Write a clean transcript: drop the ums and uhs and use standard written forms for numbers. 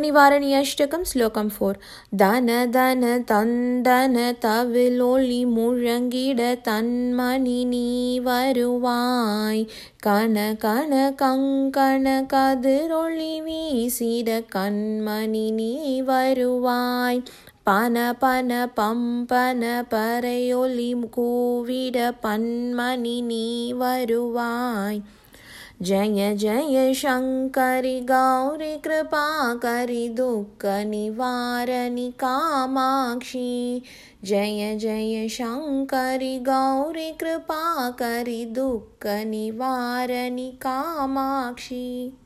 निवारणी अष्टकम श्लोकम 4. தன தன தந்தன தவிலொளி முழங்கிட தன்மணி நீ வருவாய். கன கன கங்கண கதிரொளி வீசிட கண்மணி நீ வருவாய். பன பன பம்பன பறையொலி கூவிட பன்மணி நீ வருவாய். जय जय शंकरि गौरी कृपाकरि दुःख निवारणी कामाक्षी. जय जय शंकरि गौरी कृपाकरि दुःख निवारणी कामाक्षी.